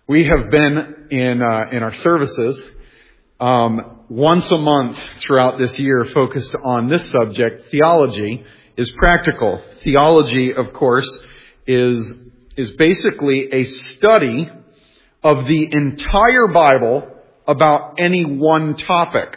We have been in our services once a month throughout this year focused on this subject. Theology is practical. Theology, of course, is basically a study of the entire Bible about any one topic.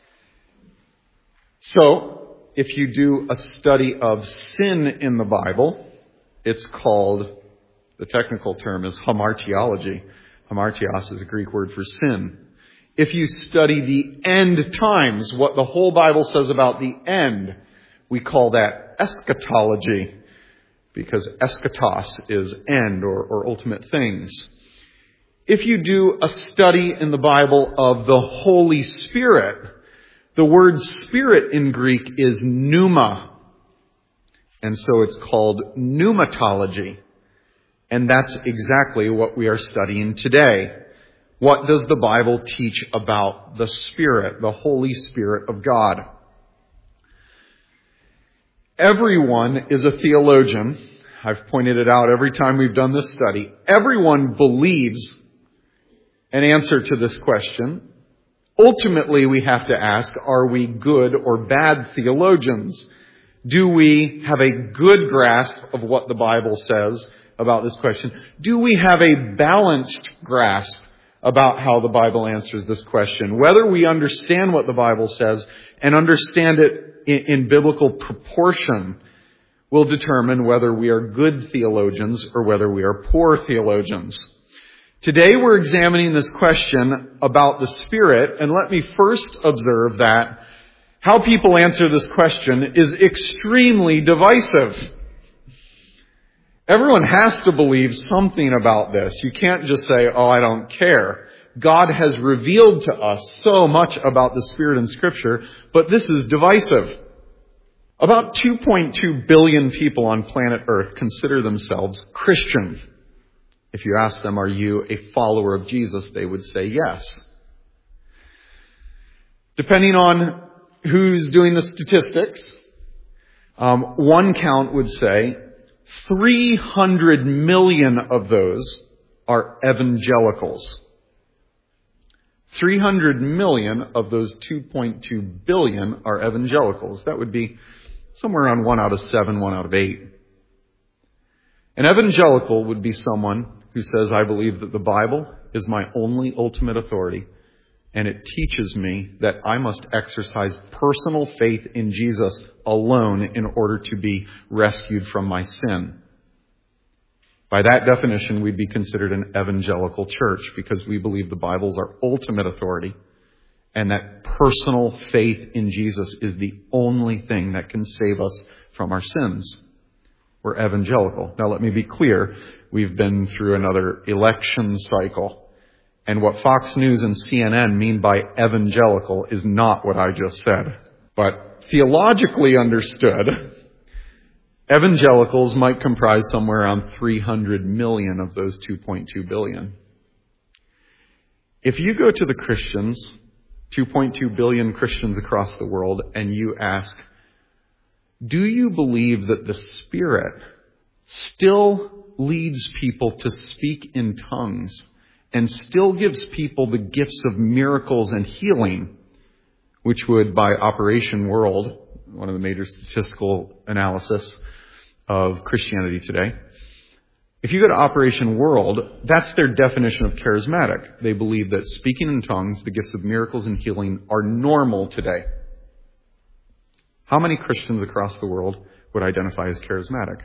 So, if you do a study of sin in the Bible, it's called, the technical term is hamartiology. Hamartios is a Greek word for sin. If you study the end times, what the whole Bible says about the end, we call that eschatology, because eschatos is end or ultimate things. If you do a study in the Bible of the Holy Spirit, the word spirit in Greek is pneuma. And so it's called pneumatology. And that's exactly what we are studying today. What does the Bible teach about the Spirit, the Holy Spirit of God? Everyone is a theologian. I've pointed it out every time we've done this study. Everyone believes an answer to this question. Ultimately, we have to ask, are we good or bad theologians? Do we have a good grasp of what the Bible says about this question? Do we have a balanced grasp about how the Bible answers this question? Whether we understand what the Bible says and understand it in biblical proportion will determine whether we are good theologians or whether we are poor theologians. Today we're examining this question about the Spirit, and let me first observe that how people answer this question is extremely divisive. Everyone has to believe something about this. You can't just say, oh, I don't care. God has revealed to us so much about the Spirit in Scripture, but this is divisive. About 2.2 billion people on planet Earth consider themselves Christian. If you ask them, are you a follower of Jesus, they would say yes. Depending on who's doing the statistics, one count would say 300 million of those are evangelicals. 300 million of those 2.2 billion are evangelicals. That would be somewhere around 1 out of 7, 1 out of 8. An evangelical would be someone who says, I believe that the Bible is my only ultimate authority, and it teaches me that I must exercise personal faith in Jesus alone in order to be rescued from my sin. By that definition, we'd be considered an evangelical church because we believe the Bible is our ultimate authority and that personal faith in Jesus is the only thing that can save us from our sins. We're evangelical. Now let me be clear. We've been through another election cycle. And what Fox News and CNN mean by evangelical is not what I just said. But theologically understood, evangelicals might comprise somewhere around 300 million of those 2.2 billion. If you go to the Christians, 2.2 billion Christians across the world, and you ask, do you believe that the Spirit still leads people to speak in tongues and still gives people the gifts of miracles and healing, which would, by Operation World, one of the major statistical analysis of Christianity today, if you go to Operation World, that's their definition of charismatic. They believe that speaking in tongues, the gifts of miracles and healing, are normal today. How many Christians across the world would identify as charismatic?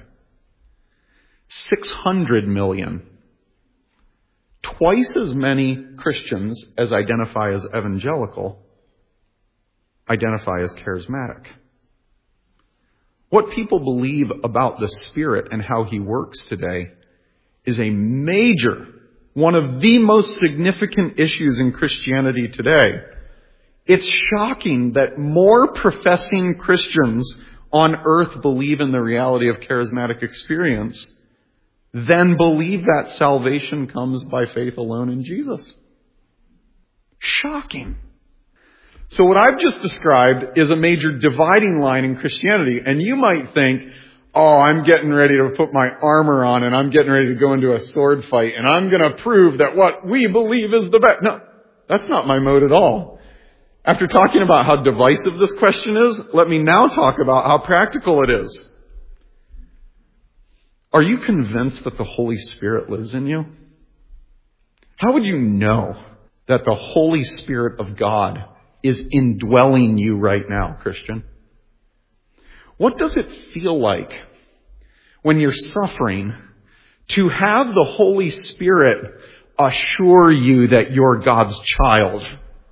600 million. Twice as many Christians as identify as evangelical identify as charismatic. What people believe about the Spirit and how He works today is a major, one of the most significant issues in Christianity today. It's shocking that more professing Christians on earth believe in the reality of charismatic experience than believe that salvation comes by faith alone in Jesus. Shocking. So what I've just described is a major dividing line in Christianity. And you might think, oh, I'm getting ready to put my armor on and I'm getting ready to go into a sword fight and I'm going to prove that what we believe is the best. No, that's not my mode at all. After talking about how divisive this question is, let me now talk about how practical it is. Are you convinced that the Holy Spirit lives in you? How would you know that the Holy Spirit of God is indwelling you right now, Christian? What does it feel like when you're suffering to have the Holy Spirit assure you that you're God's child?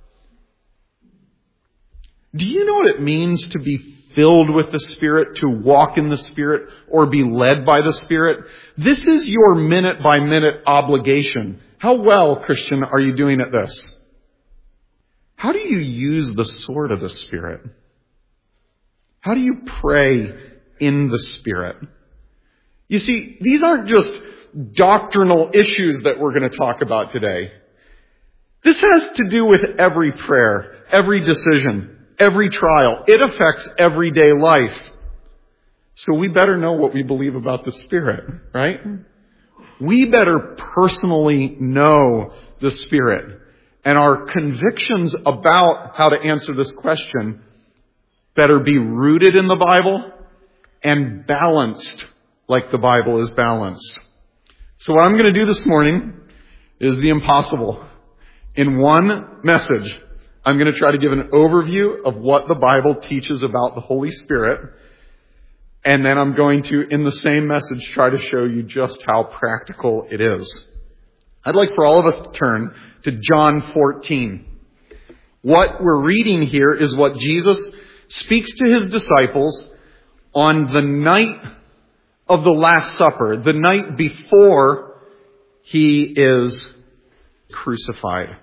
Do you know what it means to be filled with the Spirit, to walk in the Spirit, or be led by the Spirit? This is your minute-by-minute obligation. How well, Christian, are you doing at this? How do you use the sword of the Spirit? How do you pray in the Spirit? You see, these aren't just doctrinal issues that we're going to talk about today. This has to do with every prayer, every decision, every trial. It affects everyday life. So we better know what we believe about the Spirit, right? We better personally know the Spirit. And our convictions about how to answer this question better be rooted in the Bible and balanced like the Bible is balanced. So what I'm going to do this morning is the impossible. In one message, I'm going to try to give an overview of what the Bible teaches about the Holy Spirit. And then I'm going to, in the same message, try to show you just how practical it is. I'd like for all of us to turn to John 14. What we're reading here is what Jesus speaks to his disciples on the night of the Last Supper, the night before he is crucified.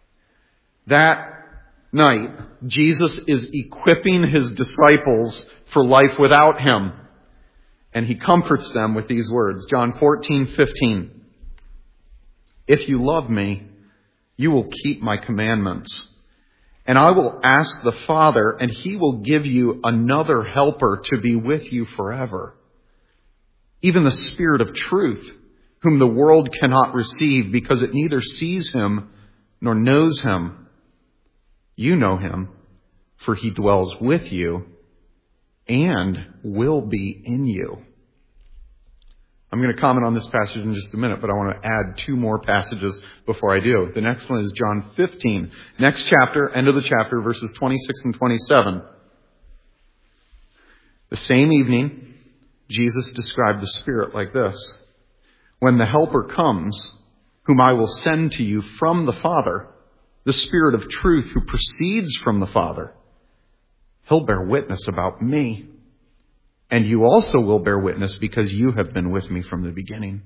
That night, Jesus is equipping his disciples for life without him. And he comforts them with these words. John 14:15. If you love me, you will keep my commandments. And I will ask the Father, and he will give you another helper to be with you forever. Even the Spirit of truth, whom the world cannot receive because it neither sees him nor knows him. You know him, for he dwells with you and will be in you. I'm going to comment on this passage in just a minute, but I want to add two more passages before I do. The next one is John 15. Next chapter, end of the chapter, verses 26 and 27. The same evening, Jesus described the Spirit like this. When the Helper comes, whom I will send to you from the Father, the Spirit of truth who proceeds from the Father, he'll bear witness about me. And you also will bear witness because you have been with me from the beginning.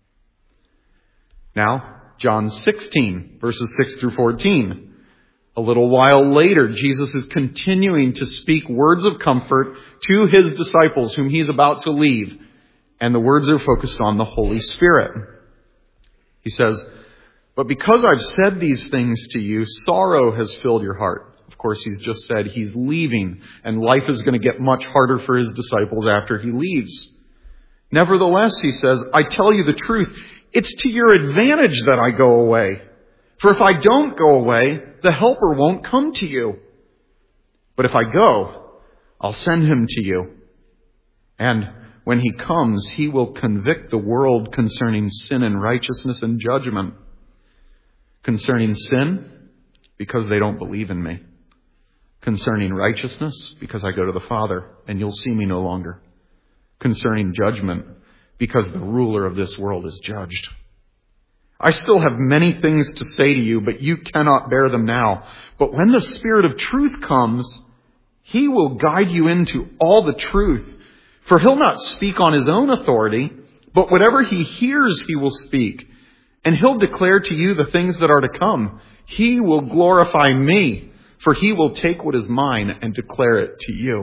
Now, John 16, verses 6 through 14. A little while later, Jesus is continuing to speak words of comfort to his disciples whom he's about to leave. And the words are focused on the Holy Spirit. He says, but because I've said these things to you, sorrow has filled your heart. Of course, he's just said he's leaving, and life is going to get much harder for his disciples after he leaves. Nevertheless, he says, I tell you the truth, it's to your advantage that I go away. For if I don't go away, the Helper won't come to you. But if I go, I'll send him to you. And when he comes, he will convict the world concerning sin and righteousness and judgment. Concerning sin, because they don't believe in me. Concerning righteousness, because I go to the Father, and you'll see me no longer. Concerning judgment, because the ruler of this world is judged. I still have many things to say to you, but you cannot bear them now. But when the Spirit of truth comes, he will guide you into all the truth. For he'll not speak on his own authority, but whatever he hears, he will speak. And he'll declare to you the things that are to come. He will glorify me. For he will take what is mine and declare it to you.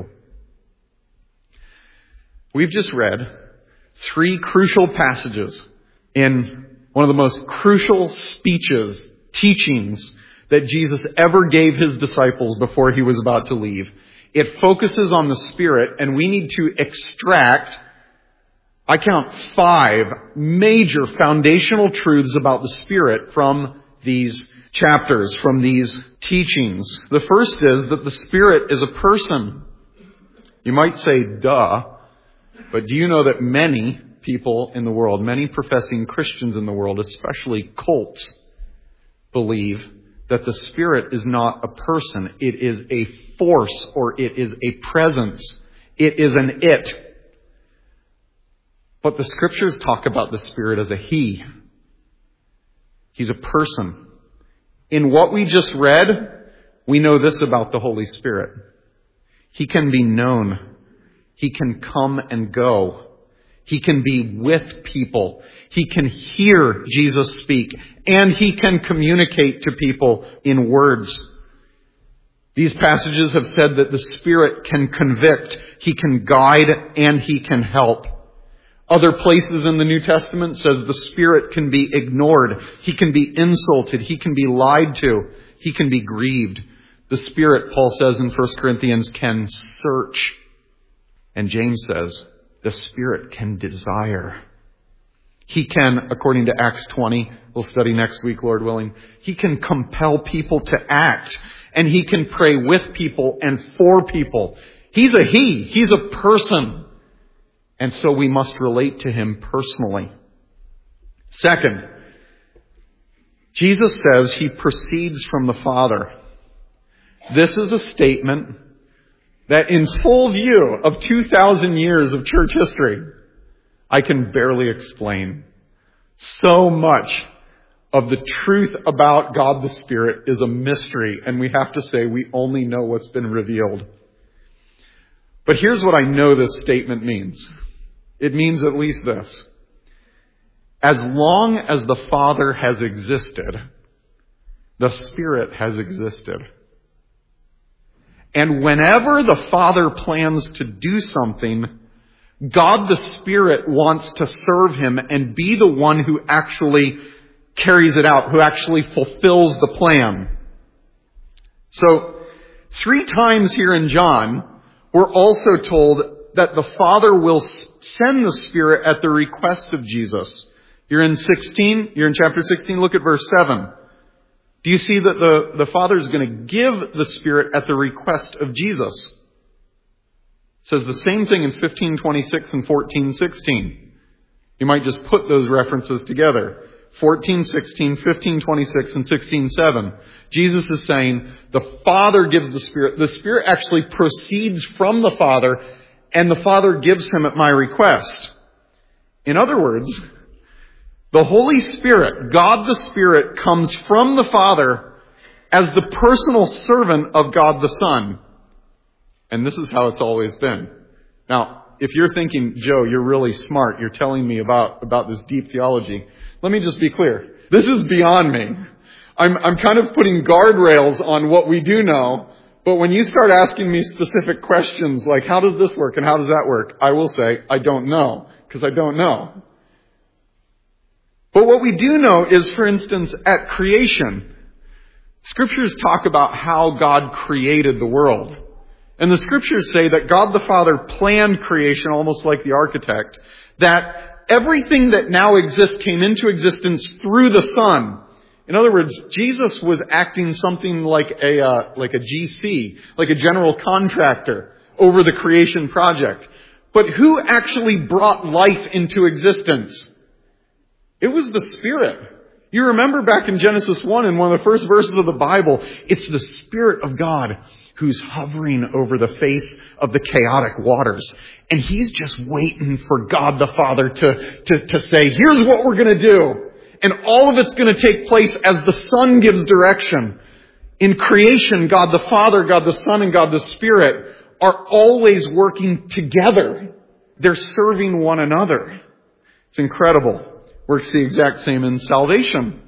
We've just read 3 crucial passages in one of the most crucial speeches, teachings that Jesus ever gave his disciples before he was about to leave. It focuses on the Spirit, and we need to extract I count 5 major foundational truths about the Spirit from these chapters, from these teachings. The first is that the Spirit is a person. You might say, duh, but do you know that many people in the world, many professing Christians in the world, especially cults, believe that the Spirit is not a person. It is a force, or it is a presence. It is an it. But the Scriptures talk about the Spirit as a He. He's a person. In what we just read, we know this about the Holy Spirit. He can be known. He can come and go. He can be with people. He can hear Jesus speak. And He can communicate to people in words. These passages have said that the Spirit can convict. He can guide and He can help. Other places in the New Testament says the Spirit can be ignored. He can be insulted. He can be lied to. He can be grieved. The Spirit, Paul says in 1 Corinthians, can search. And James says the Spirit can desire. He can, according to Acts 20, we'll study next week, Lord willing, He can compel people to act. And He can pray with people and for people. He's a He. He's a person. And so we must relate to Him personally. Second, Jesus says He proceeds from the Father. This is a statement that in full view of 2,000 years of church history, I can barely explain. So much of the truth about God the Spirit is a mystery, and we have to say we only know what's been revealed. But here's what I know this statement means. It means at least this. As long as the Father has existed, the Spirit has existed. And whenever the Father plans to do something, God the Spirit wants to serve Him and be the one who actually carries it out, who actually fulfills the plan. So, 3 times here in John, we're also told that the Father will send the Spirit at the request of Jesus. You're in chapter 16, look at verse 7. Do you see that the Father is going to give the Spirit at the request of Jesus? It says the same thing in 15:26 and 14:16. You might just put those references together. 14:16, 15:26, and 16:7. Jesus is saying the Father gives the Spirit. The Spirit actually proceeds from the Father, and the Father gives Him at my request. In other words, the Holy Spirit, God the Spirit, comes from the Father as the personal servant of God the Son. And this is how it's always been. Now, if you're thinking, Joe, you're really smart, you're telling me about this deep theology, let me just be clear. This is beyond me. I'm kind of putting guardrails on what we do know, but when you start asking me specific questions like, how does this work and how does that work? I will say, I don't know, because I don't know. But what we do know is, for instance, at creation, Scriptures talk about how God created the world. And the Scriptures say that God the Father planned creation almost like the architect, that everything that now exists came into existence through the Son. In other words, Jesus was acting something like a GC, like a general contractor over the creation project. But who actually brought life into existence? It was the Spirit. You remember back in Genesis 1, in one of the first verses of the Bible, it's the Spirit of God who's hovering over the face of the chaotic waters. And He's just waiting for God the Father to say, here's what we're going to do. And all of it's going to take place as the Son gives direction. In creation, God the Father, God the Son, and God the Spirit are always working together. They're serving one another. It's incredible. Works the exact same in salvation.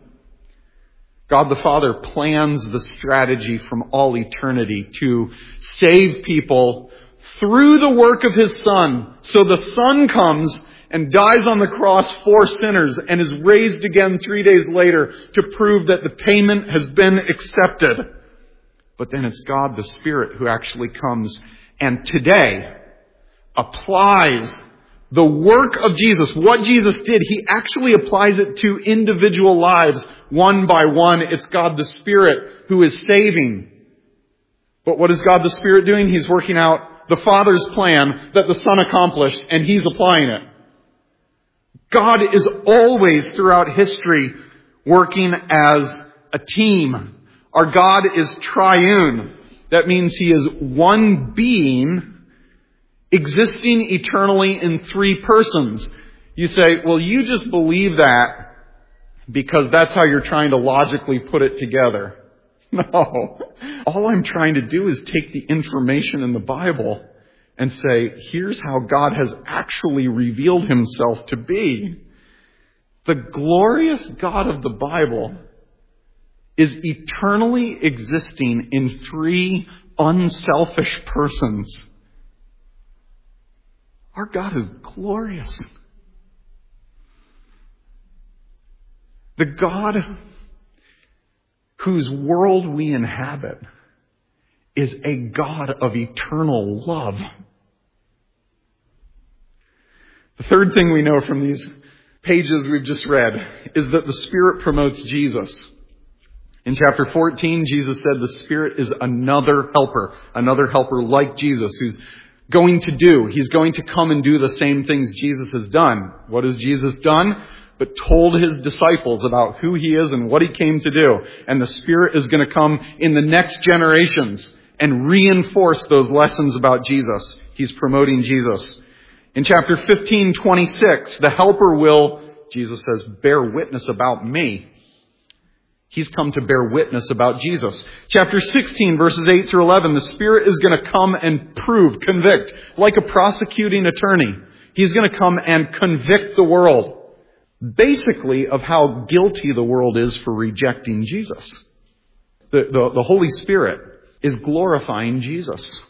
God the Father plans the strategy from all eternity to save people through the work of His Son. So the Son comes and dies on the cross for sinners and is raised again 3 days later to prove that the payment has been accepted. But then it's God the Spirit who actually comes and today applies The work of Jesus, what Jesus did, He actually applies it to individual lives, one by one. It's God the Spirit who is saving. But what is God the Spirit doing? He's working out the Father's plan that the Son accomplished, and He's applying it. God is always, throughout history, working as a team. Our God is triune. That means He is one being existing eternally in three persons. You say, well, you just believe that because that's how you're trying to logically put it together. No. All I'm trying to do is take the information in the Bible and say, here's how God has actually revealed Himself to be. The glorious God of the Bible is eternally existing in three unselfish persons. Our God is glorious. The God whose world we inhabit is a God of eternal love. The third thing we know from these pages we've just read is that the Spirit promotes Jesus. In chapter 14, Jesus said the Spirit is another helper like Jesus, who's going to do. He's going to come and do the same things Jesus has done. What has Jesus done? But told His disciples about who He is and what He came to do. And the Spirit is going to come in the next generations and reinforce those lessons about Jesus. He's promoting Jesus. In chapter 15:26, the Helper will, Jesus says, bear witness about me. He's come to bear witness about Jesus. Chapter 16, verses 8 through 11, the Spirit is going to come and prove, convict, like a prosecuting attorney. He's going to come and convict the world, basically, of how guilty the world is for rejecting Jesus. The Holy Spirit is glorifying Jesus.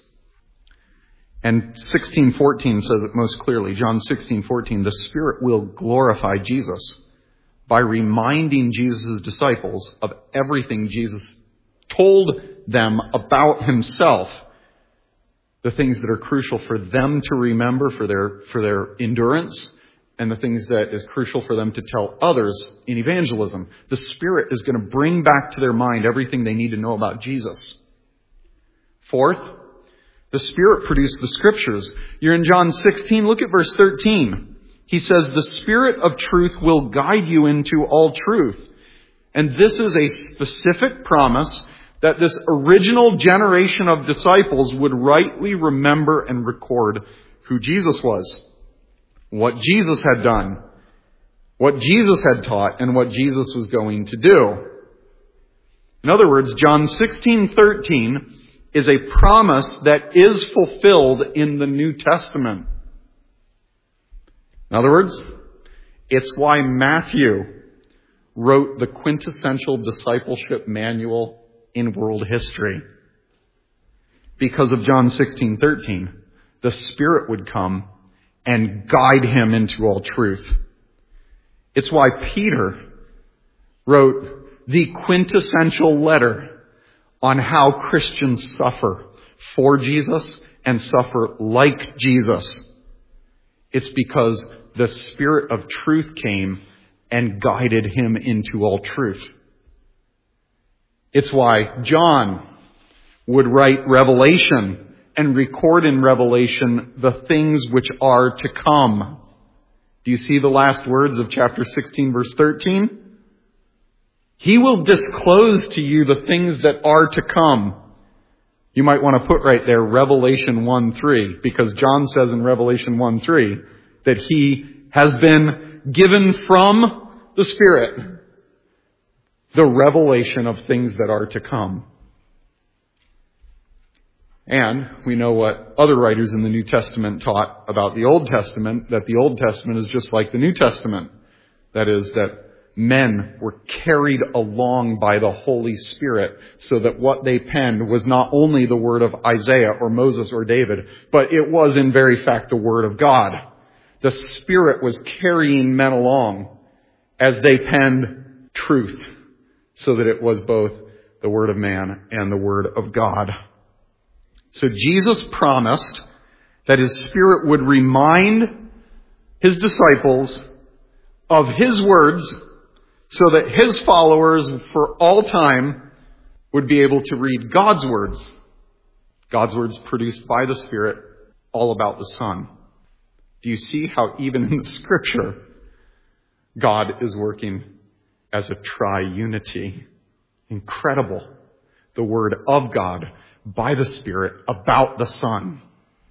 And 16:14 says it most clearly. John 16:14, the Spirit will glorify Jesus by reminding Jesus' disciples of everything Jesus told them about Himself. The things that are crucial for them to remember for their endurance, and the things that is crucial for them to tell others in evangelism. The Spirit is going to bring back to their mind everything they need to know about Jesus. Fourth, the Spirit produced the Scriptures. You're in John 16, look at verse 13. He says, the Spirit of truth will guide you into all truth. And this is a specific promise that this original generation of disciples would rightly remember and record who Jesus was, what Jesus had done, what Jesus had taught, and what Jesus was going to do. In other words, John 16:13 is a promise that is fulfilled in the New Testament. In other words, it's why Matthew wrote the quintessential discipleship manual in world history. Because of John 16:13, the Spirit would come and guide him into all truth. It's why Peter wrote the quintessential letter on how Christians suffer for Jesus and suffer like Jesus. It's because the Spirit of truth came and guided him into all truth. It's why John would write Revelation and record in Revelation the things which are to come. Do you see the last words of chapter 16, verse 13? He will disclose to you the things that are to come. You might want to put right there Revelation 1:3, because John says in Revelation 1:3 that he has been given from the Spirit the revelation of things that are to come. And we know what other writers in the New Testament taught about the Old Testament, that the Old Testament is just like the New Testament. That is, that men were carried along by the Holy Spirit so that what they penned was not only the word of Isaiah or Moses or David, but it was in very fact the word of God. The Spirit was carrying men along as they penned truth so that it was both the word of man and the word of God. So Jesus promised that His Spirit would remind His disciples of His words so that His followers for all time would be able to read God's words. God's words produced by the Spirit, all about the Son. Do you see how even in the Scripture, God is working as a triunity? Incredible. The Word of God by the Spirit about the Son.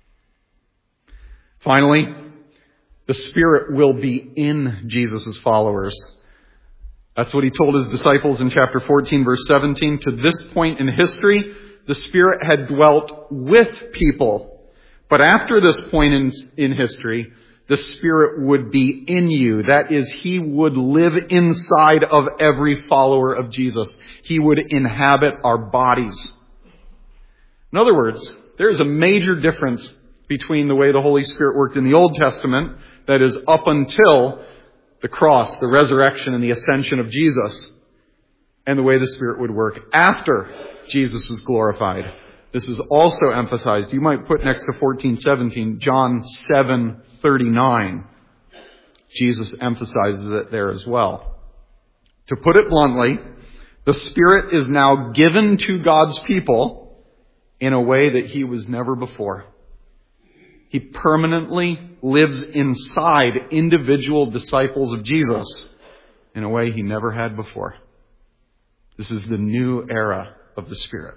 Finally, the Spirit will be in Jesus' followers. That's what He told His disciples in chapter 14, verse 17. To this point in history, the Spirit had dwelt with people. But after this point in history, the Spirit would be in you. That is, He would live inside of every follower of Jesus. He would inhabit our bodies. In other words, there is a major difference between the way the Holy Spirit worked in the Old Testament, that is, up until the cross, the resurrection, and the ascension of Jesus, and the way the Spirit would work after Jesus was glorified. This is also emphasized. You might put next to 14:17, John 7:39. Jesus emphasizes it there as well. To put it bluntly, the Spirit is now given to God's people in a way that He was never before. He permanently lives inside individual disciples of Jesus in a way He never had before. This is the new era of the Spirit.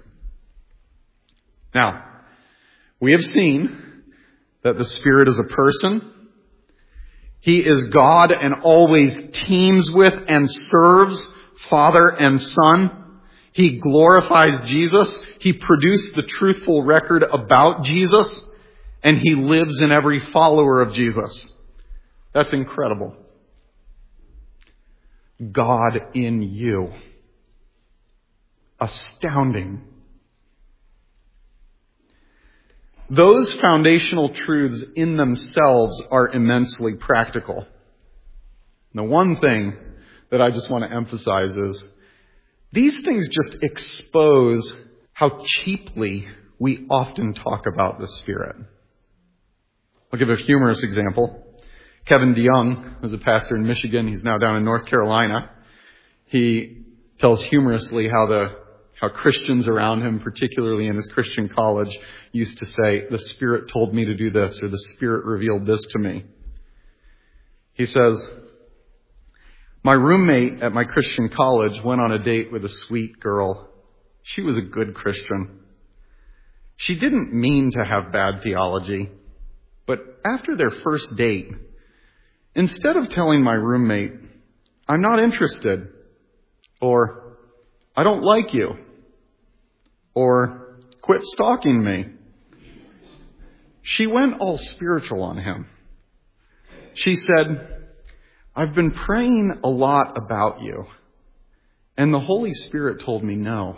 Now, we have seen that the Spirit is a person. He is God and always teams with and serves Father and Son. He glorifies Jesus. He produced the truthful record about Jesus. And He lives in every follower of Jesus. That's incredible. God in you. Astounding. Those foundational truths in themselves are immensely practical. The one thing that I just want to emphasize is these things just expose how cheaply we often talk about the Spirit. I'll give a humorous example. Kevin DeYoung was a pastor in Michigan. He's now down in North Carolina. He tells humorously how Christians around him, particularly in his Christian college, used to say, "The Spirit told me to do this," or "The Spirit revealed this to me." He says, "My roommate at my Christian college went on a date with a sweet girl. She was a good Christian. She didn't mean to have bad theology. But after their first date, instead of telling my roommate, 'I'm not interested,' or 'I don't like you,' or 'quit stalking me,' she went all spiritual on him. She said, 'I've been praying a lot about you, and the Holy Spirit told me no.'"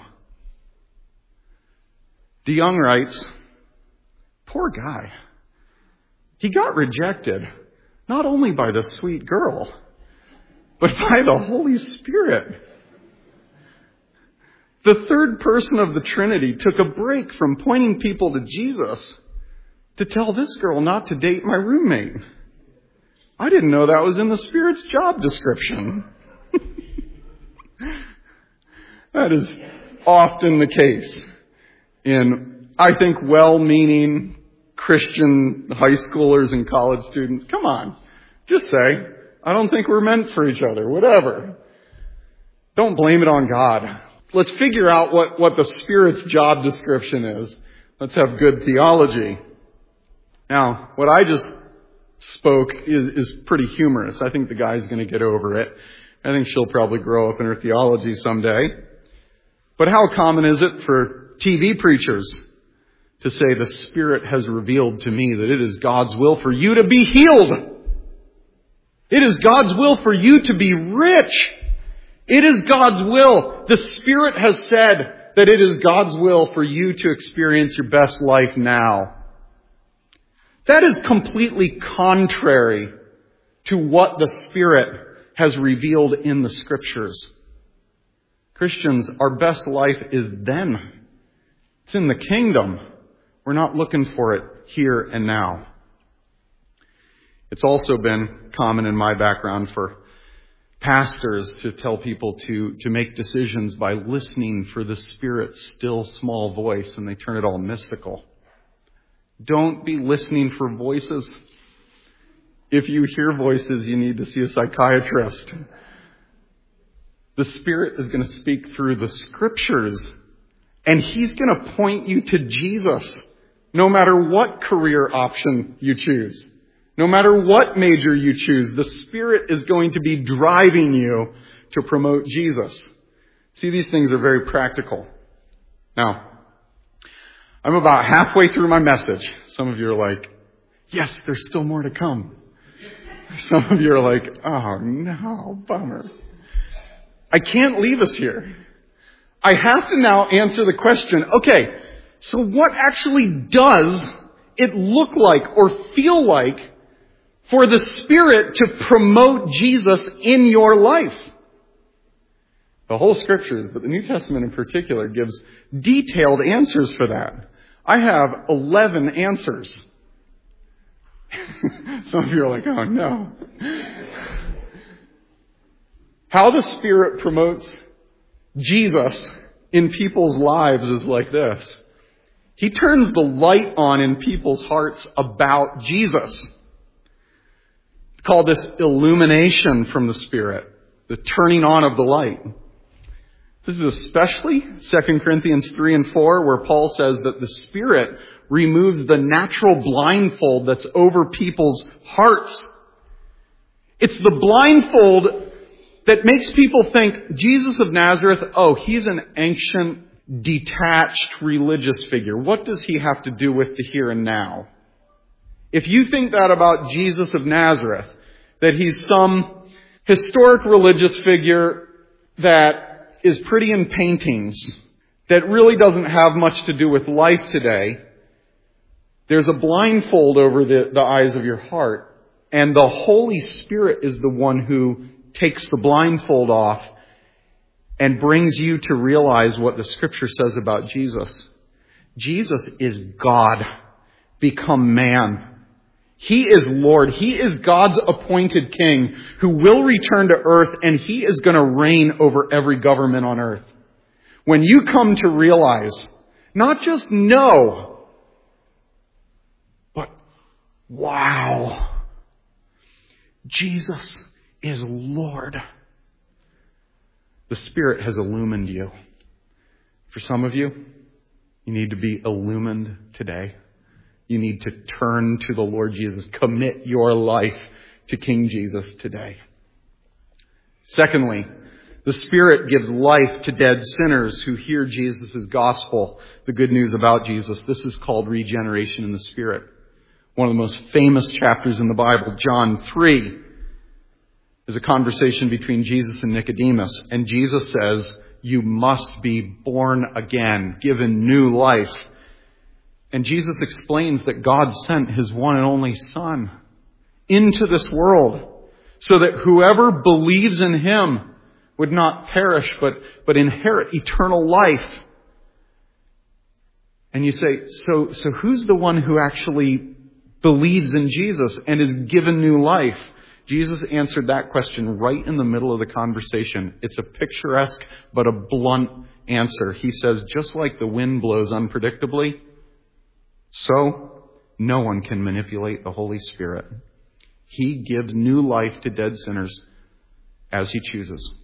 DeYoung writes, "Poor guy. He got rejected, not only by the sweet girl, but by the Holy Spirit. The third person of the Trinity took a break from pointing people to Jesus to tell this girl not to date my roommate. I didn't know that was in the Spirit's job description." That is often the case in, I think, well-meaning Christian high schoolers and college students. Come on, just say, "I don't think we're meant for each other," whatever. Don't blame it on God. Let's figure out what the Spirit's job description is. Let's have good theology. Now, what I just spoke is pretty humorous. I think the guy's going to get over it. I think she'll probably grow up in her theology someday. But how common is it for TV preachers to say, "The Spirit has revealed to me that it is God's will for you to be healed. It is God's will for you to be rich. It is God's will. The Spirit has said that it is God's will for you to experience your best life now." That is completely contrary to what the Spirit has revealed in the Scriptures. Christians, our best life is then. It's in the kingdom. We're not looking for it here and now. It's also been common in my background for pastors to tell people to make decisions by listening for the Spirit's still small voice, and they turn it all mystical. Don't be listening for voices. If you hear voices, you need to see a psychiatrist. The Spirit is going to speak through the Scriptures, and He's going to point you to Jesus, no matter what career option you choose. No matter what major you choose, the Spirit is going to be driving you to promote Jesus. See, these things are very practical. Now, I'm about halfway through my message. Some of you are like, yes, there's still more to come. Some of you are like, oh no, bummer. I can't leave us here. I have to now answer the question, okay, so what actually does it look like or feel like for the Spirit to promote Jesus in your life? The whole Scriptures, but the New Testament in particular, gives detailed answers for that. I have 11 answers. Some of you are like, oh no. How the Spirit promotes Jesus in people's lives is like this. He turns the light on in people's hearts about Jesus. Call this illumination from the Spirit, the turning on of the light. This is especially 2 Corinthians 3 and 4, where Paul says that the Spirit removes the natural blindfold that's over people's hearts. It's the blindfold that makes people think Jesus of Nazareth, oh, he's an ancient, detached religious figure. What does he have to do with the here and now? If you think that about Jesus of Nazareth, that he's some historic religious figure that is pretty in paintings, that really doesn't have much to do with life today, there's a blindfold over the eyes of your heart, and the Holy Spirit is the one who takes the blindfold off and brings you to realize what the Scripture says about Jesus. Jesus is God become man. He is Lord. He is God's appointed King who will return to earth, and He is going to reign over every government on earth. When you come to realize, not just know, but wow, Jesus is Lord. The Spirit has illumined you. For some of you, you need to be illumined today. You need to turn to the Lord Jesus. Commit your life to King Jesus today. Secondly, the Spirit gives life to dead sinners who hear Jesus' gospel, the good news about Jesus. This is called regeneration in the Spirit. One of the most famous chapters in the Bible, John 3, is a conversation between Jesus and Nicodemus. And Jesus says, you must be born again, given new life. And Jesus explains that God sent His one and only Son into this world so that whoever believes in Him would not perish, but inherit eternal life. And you say, so who's the one who actually believes in Jesus and is given new life? Jesus answered that question right in the middle of the conversation. It's a picturesque but a blunt answer. He says, just like the wind blows unpredictably, so no one can manipulate the Holy Spirit. He gives new life to dead sinners as He chooses.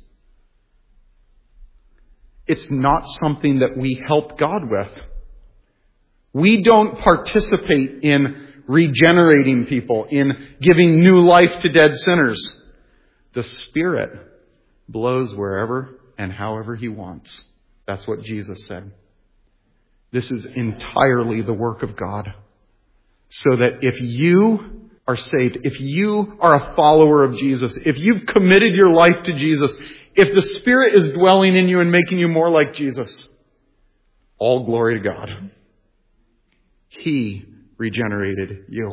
It's not something that we help God with. We don't participate in regenerating people, in giving new life to dead sinners. The Spirit blows wherever and however He wants. That's what Jesus said. This is entirely the work of God. So that if you are saved, if you are a follower of Jesus, if you've committed your life to Jesus, if the Spirit is dwelling in you and making you more like Jesus, all glory to God. He regenerated you.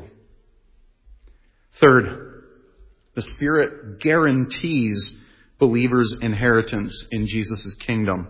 Third, the Spirit guarantees believers' inheritance in Jesus' kingdom.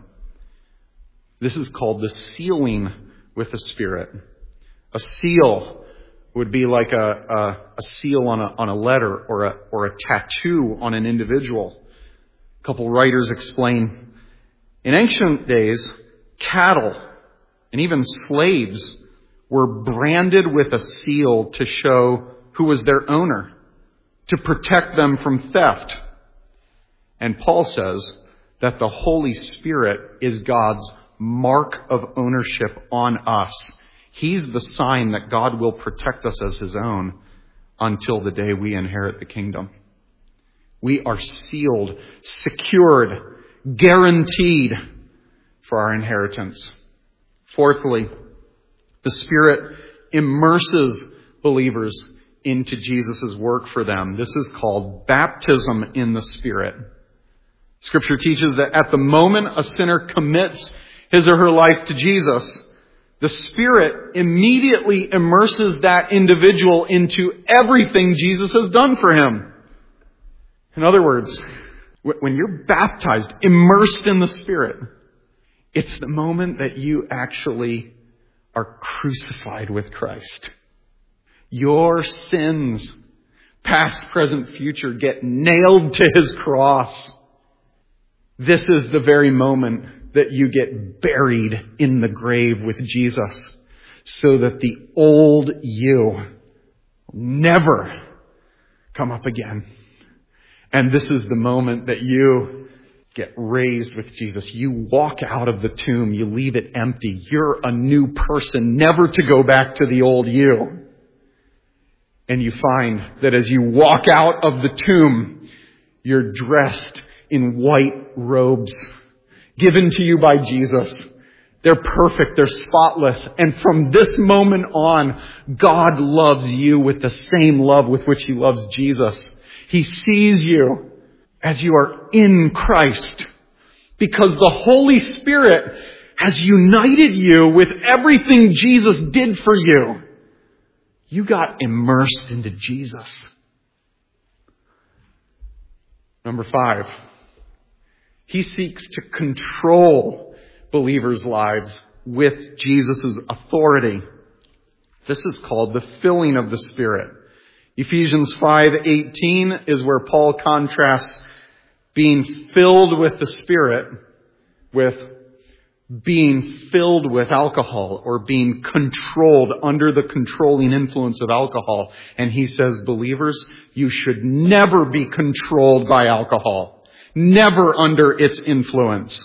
This is called the sealing with the Spirit. A seal would be like a seal on a letter or a tattoo on an individual. A couple writers explain, in ancient days, cattle and even slaves were branded with a seal to show who was their owner, to protect them from theft. And Paul says that the Holy Spirit is God's mark of ownership on us. He's the sign that God will protect us as His own until the day we inherit the kingdom. We are sealed, secured, guaranteed for our inheritance. Fourthly, the Spirit immerses believers into Jesus' work for them. This is called baptism in the Spirit. Scripture teaches that at the moment a sinner commits his or her life to Jesus, the Spirit immediately immerses that individual into everything Jesus has done for him. In other words, when you're baptized, immersed in the Spirit, it's the moment that you actually are crucified with Christ. Your sins, past, present, future, get nailed to His cross. This is the very moment that you get buried in the grave with Jesus, so that the old you will never come up again. And this is the moment that you get raised with Jesus. You walk out of the tomb. You leave it empty. You're a new person, never to go back to the old you. And you find that as you walk out of the tomb, you're dressed in white robes given to you by Jesus. They're perfect. They're spotless. And from this moment on, God loves you with the same love with which He loves Jesus. He sees you as you are in Christ, because the Holy Spirit has united you with everything Jesus did for you. You got immersed into Jesus. Number 5, He seeks to control believers' lives with Jesus' authority. This is called the filling of the Spirit. Ephesians 5:18 is where Paul contrasts being filled with the Spirit with being filled with alcohol, or being controlled under the controlling influence of alcohol. And he says, believers, you should never be controlled by alcohol, never under its influence.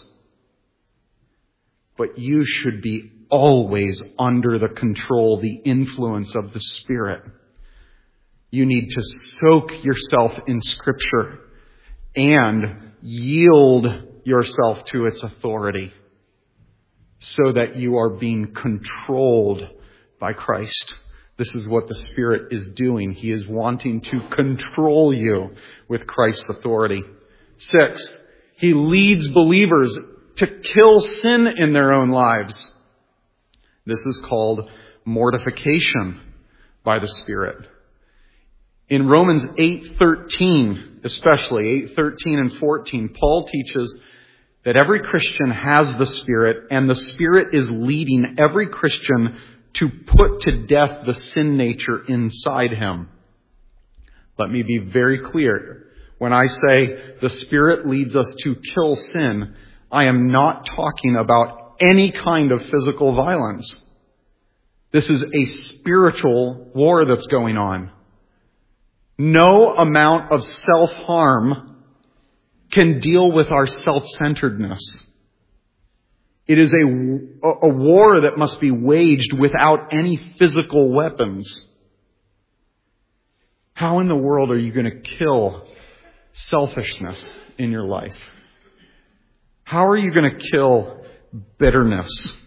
But you should be always under the control, the influence of the Spirit. You need to soak yourself in Scripture and yield yourself to its authority, so that you are being controlled by Christ. This is what the Spirit is doing. He is wanting to control you with Christ's authority. 6, He leads believers to kill sin in their own lives. This is called mortification by the Spirit. In Romans 8:13, especially 8:13 and 14, Paul teaches that every Christian has the Spirit, and the Spirit is leading every Christian to put to death the sin nature inside him. Let me be very clear. When I say the Spirit leads us to kill sin, I am not talking about any kind of physical violence. This is a spiritual war that's going on. No amount of self-harm can deal with our self-centeredness. It is a war that must be waged without any physical weapons. How in the world are you going to kill selfishness in your life? How are you going to kill bitterness?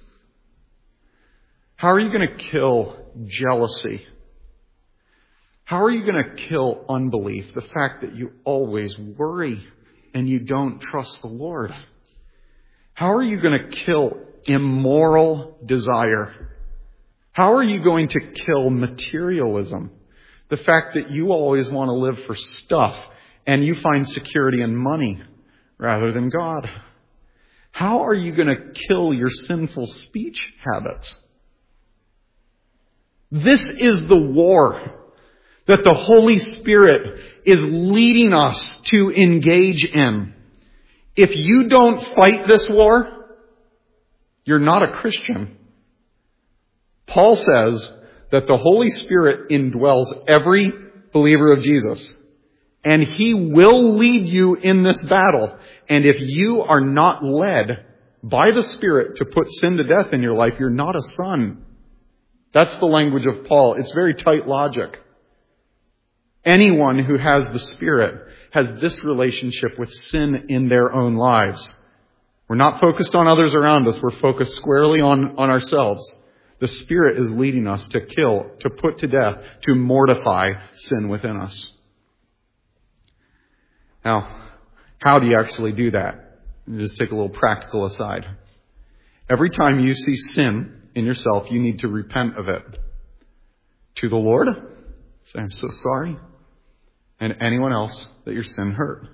How are you going to kill jealousy? How are you going to kill unbelief? The fact that you always worry and you don't trust the Lord. How are you going to kill immoral desire? How are you going to kill materialism? The fact that you always want to live for stuff and you find security in money rather than God. How are you going to kill your sinful speech habits? This is the war that the Holy Spirit is leading us to engage in. If you don't fight this war, you're not a Christian. Paul says that the Holy Spirit indwells every believer of Jesus, and He will lead you in this battle. And if you are not led by the Spirit to put sin to death in your life, you're not a son. That's the language of Paul. It's very tight logic. Anyone who has the Spirit has this relationship with sin in their own lives. We're not focused on others around us. We're focused squarely on ourselves. The Spirit is leading us to kill, to put to death, to mortify sin within us. Now, how do you actually do that? Just take a little practical aside. Every time you see sin in yourself, you need to repent of it. To the Lord, say, I'm so sorry. And anyone else that your sin hurt.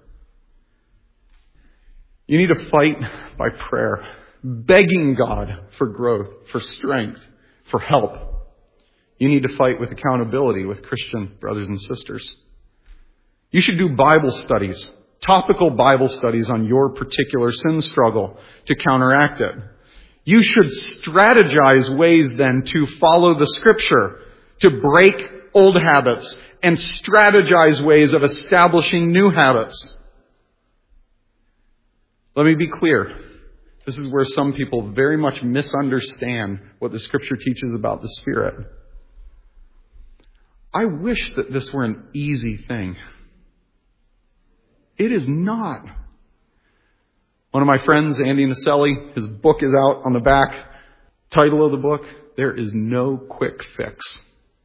You need to fight by prayer, begging God for growth, for strength, for help. You need to fight with accountability with Christian brothers and sisters. You should do Bible studies, topical Bible studies on your particular sin struggle to counteract it. You should strategize ways then to follow the Scripture, to break old habits, and strategize ways of establishing new habits. Let me be clear. This is where some people very much misunderstand what the Scripture teaches about the Spirit. I wish that this were an easy thing. It is not. One of my friends, Andy Naselli, his book is out on the back. Title of the book, There is No Quick Fix.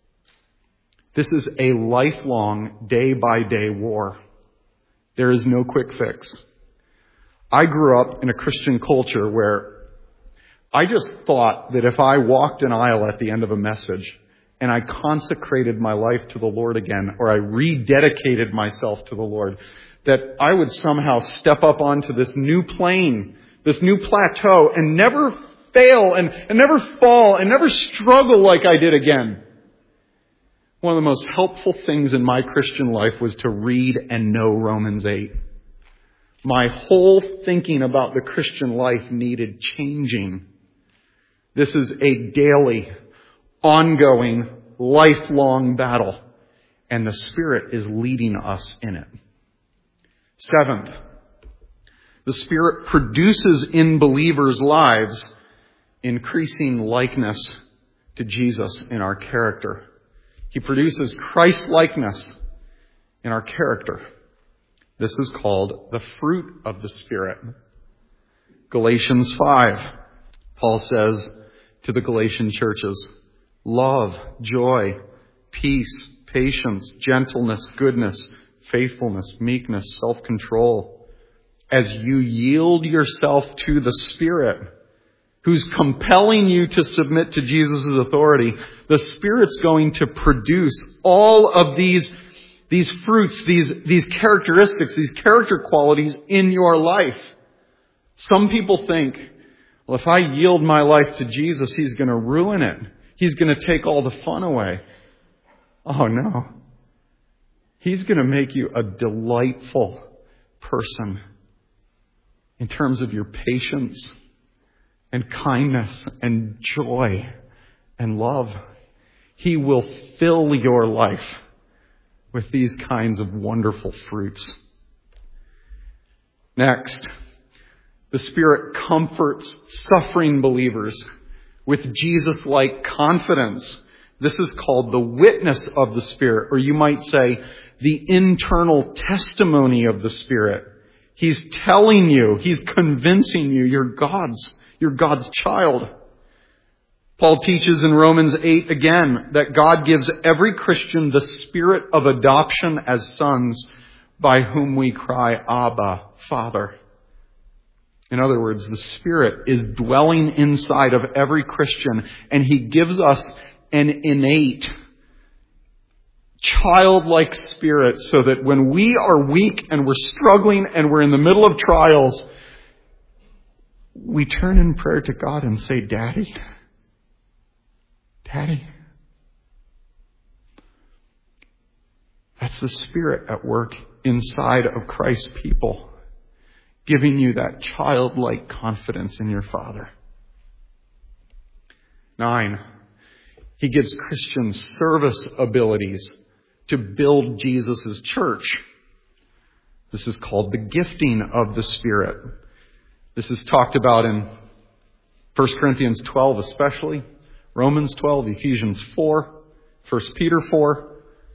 This is a lifelong, day-by-day war. There is no quick fix. I grew up in a Christian culture where I just thought that if I walked an aisle at the end of a message and I consecrated my life to the Lord again, or I rededicated myself to the Lord, that I would somehow step up onto this new plane, this new plateau, and never fail and never fall and never struggle like I did again. One of the most helpful things in my Christian life was to read and know Romans 8. My whole thinking about the Christian life needed changing. This is a daily, ongoing, lifelong battle, and the Spirit is leading us in it. Seventh, the Spirit produces in believers' lives increasing likeness to Jesus in our character. He produces Christ-likeness in our character. This is called the fruit of the Spirit. Galatians 5, Paul says to the Galatian churches, love, joy, peace, patience, gentleness, goodness, faithfulness, meekness, self-control. As you yield yourself to the Spirit, who's compelling you to submit to Jesus' authority, the Spirit's going to produce all of these fruits, these characteristics, these character qualities in your life. Some people think, well, if I yield my life to Jesus, He's going to ruin it. He's going to take all the fun away. Oh no. He's going to make you a delightful person in terms of your patience and kindness and joy and love. He will fill your life with these kinds of wonderful fruits. Next, the Spirit comforts suffering believers with Jesus-like confidence. This is called the witness of the Spirit, or you might say the internal testimony of the Spirit. He's telling you, He's convincing you you're God's child. Paul teaches in Romans 8 again that God gives every Christian the spirit of adoption as sons, by whom we cry, Abba, Father. In other words, the Spirit is dwelling inside of every Christian, and He gives us an innate, childlike spirit so that when we are weak and we're struggling and we're in the middle of trials, we turn in prayer to God and say, Daddy, Daddy, It's the Spirit at work inside of Christ's people, giving you that childlike confidence in your Father. 9, He gives Christians service abilities to build Jesus' church. This is called the gifting of the Spirit. This is talked about in 1 Corinthians 12 especially, Romans 12, Ephesians 4, 1 Peter 4.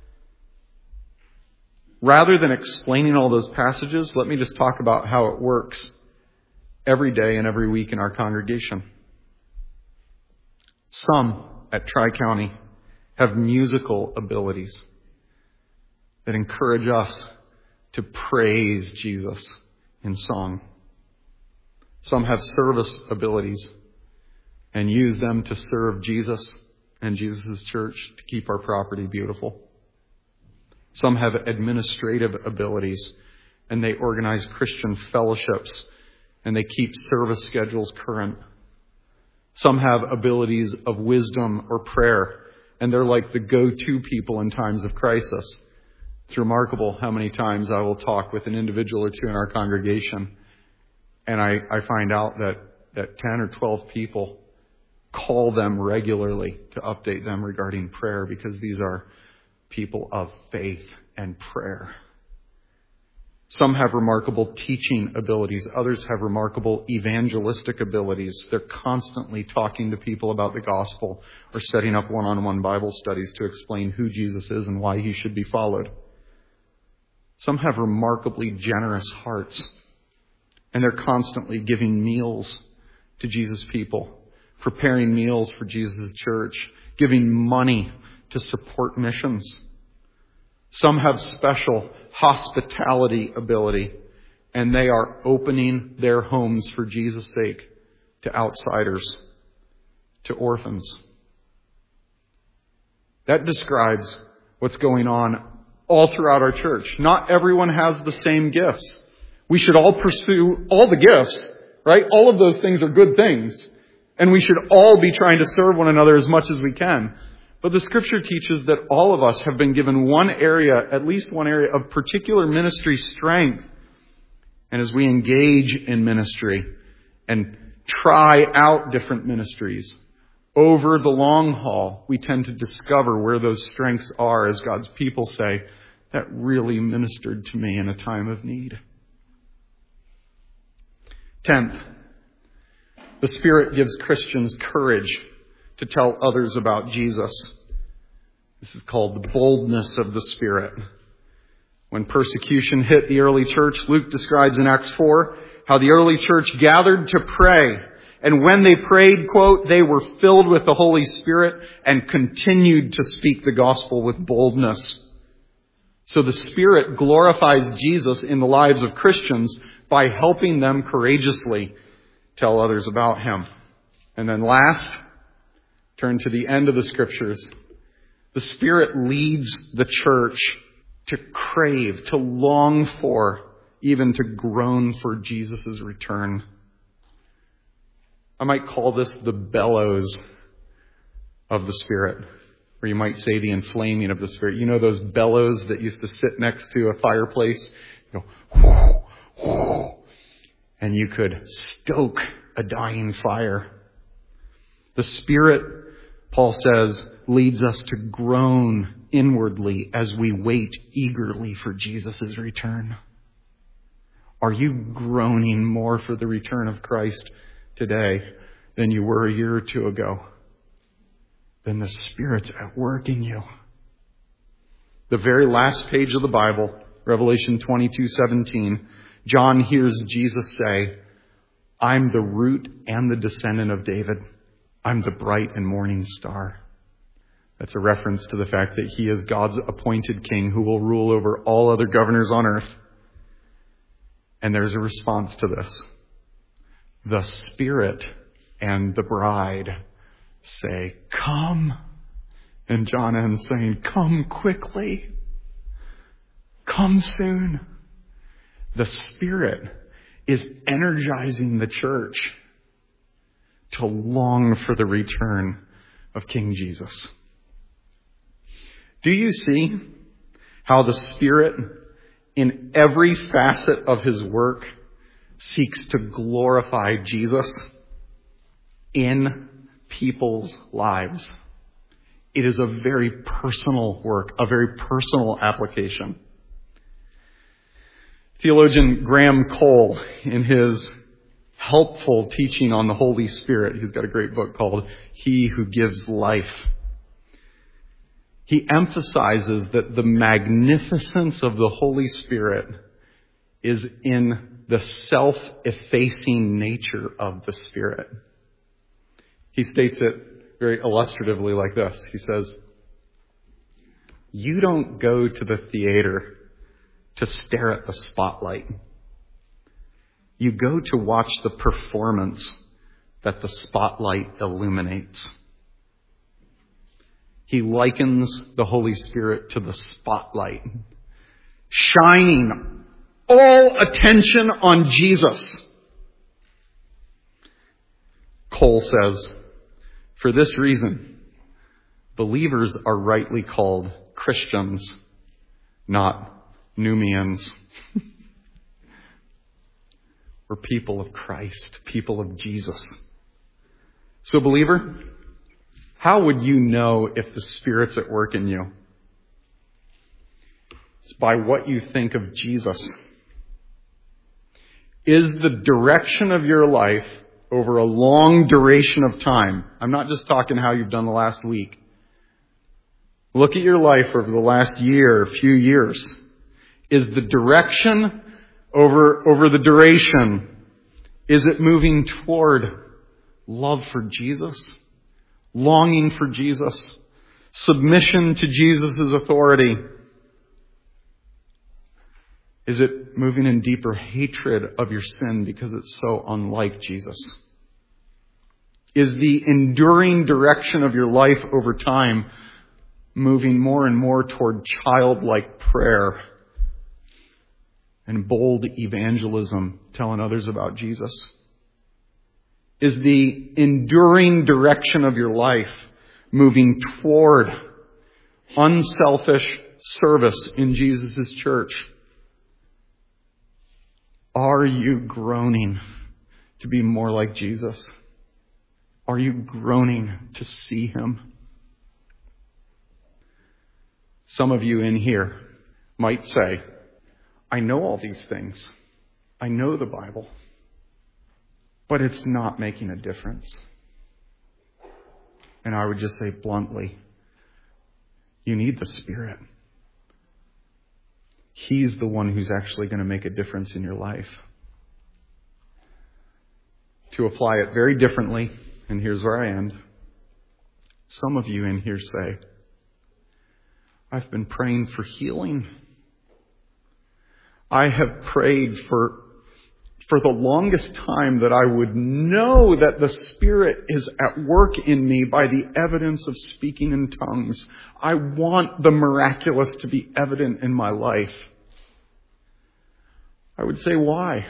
Rather than explaining all those passages, let me just talk about how it works every day and every week in our congregation. Some at Tri-County have musical abilities that encourage us to praise Jesus in song. Some have service abilities and use them to serve Jesus and Jesus' church to keep our property beautiful. Some have administrative abilities and they organize Christian fellowships and they keep service schedules current. Some have abilities of wisdom or prayer and they're like the go-to people in times of crisis. It's remarkable how many times I will talk with an individual or two in our congregation and I find out that 10 or 12 people call them regularly to update them regarding prayer because these are people of faith and prayer. Some have remarkable teaching abilities. Others have remarkable evangelistic abilities. They're constantly talking to people about the gospel or setting up one-on-one Bible studies to explain who Jesus is and why he should be followed. Some have remarkably generous hearts, and they're constantly giving meals to Jesus' people, preparing meals for Jesus' church, giving money to support missions. Some have special hospitality ability, and they are opening their homes for Jesus' sake to outsiders, to orphans. That describes what's going on all throughout our church. Not everyone has the same gifts. We should all pursue all the gifts, right? All of those things are good things. And we should all be trying to serve one another as much as we can. But the Scripture teaches that all of us have been given one area, at least one area of particular ministry strength. And as we engage in ministry and try out different ministries, over the long haul, we tend to discover where those strengths are, as God's people say, that really ministered to me in a time of need. 10th, the Spirit gives Christians courage to tell others about Jesus. This is called the boldness of the Spirit. When persecution hit the early church, Luke describes in Acts 4 how the early church gathered to pray. And when they prayed, quote, they were filled with the Holy Spirit and continued to speak the gospel with boldness. So the Spirit glorifies Jesus in the lives of Christians by helping them courageously tell others about him. And then last, turn to the end of the Scriptures. The Spirit leads the church to crave, to long for, even to groan for Jesus' return. I might call this the bellows of the Spirit, or you might say the inflaming of the Spirit. You know those bellows that used to sit next to a fireplace? You go, whoo, whoo, and you could stoke a dying fire. The Spirit, Paul says, leads us to groan inwardly as we wait eagerly for Jesus' return. Are you groaning more for the return of Christ today than you were a year or two ago? Then the Spirit's at work in you. The very last page of the Bible, Revelation 22:17, John hears Jesus say, I'm the root and the descendant of David. I'm the bright and morning star. That's a reference to the fact that he is God's appointed king who will rule over all other governors on earth. And there's a response to this. The Spirit and the bride say, come. And John ends saying, come quickly. Come soon. The Spirit is energizing the church to long for the return of King Jesus. Do you see How the Spirit, in every facet of His work, seeks to glorify Jesus in people's lives. It is a very personal work, a very personal application. Theologian Graham Cole, in his helpful teaching on the Holy Spirit, he's got a great book called He Who Gives Life. He emphasizes that the magnificence of the Holy Spirit is in the self-effacing nature of the Spirit. He states it very illustratively like this. He says, "You don't go to the theater to stare at the spotlight. You go to watch the performance that the spotlight illuminates." He likens the Holy Spirit to the spotlight, shining all attention on Jesus. Cole says, "For this reason, believers are rightly called Christians, not Numians." We're people of Christ, people of Jesus. So, believer, how would you know if the Spirit's at work in you? It's by what you think of Jesus. Is the direction of your life over a long duration of time? I'm not just talking how you've done the last week. Look at your life over the last year, few years. Is the direction over the duration, is it moving toward love for Jesus? Longing for Jesus? Submission to Jesus' authority? Is it moving in deeper hatred of your sin because it's so unlike Jesus? Is the enduring direction of your life over time moving more and more toward childlike prayer and bold evangelism, telling others about Jesus? Is the enduring direction of your life moving toward unselfish service in Jesus' church? Are you groaning to be more like Jesus? Are you groaning to see Him? Some of you in here might say, "I know all these things. I know the Bible, but it's not making a difference." And I would just say bluntly, you need the Spirit. He's the one who's actually going to make a difference in your life. To apply it very differently, and here's where I end. Some of you in here say, "I've been praying for healing. I have prayed for the longest time that I would know that the Spirit is at work in me by the evidence of speaking in tongues. I want the miraculous to be evident in my life." I would say, why?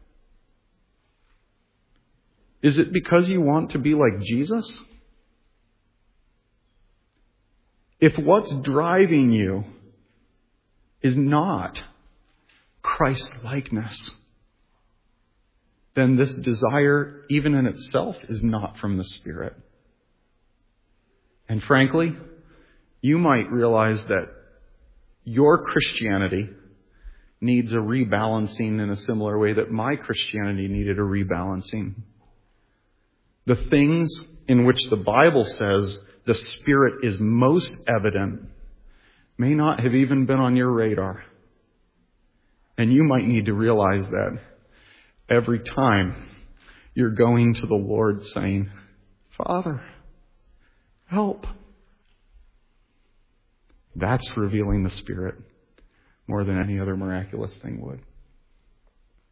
Is it because you want to be like Jesus? If what's driving you is not Christ-likeness, then this desire, even in itself, is not from the Spirit. And frankly, you might realize that your Christianity needs a rebalancing in a similar way that my Christianity needed a rebalancing. The things in which the Bible says the Spirit is most evident may not have even been on your radar. And you might need to realize that every time you're going to the Lord saying, "Father, help." That's revealing the Spirit more than any other miraculous thing would.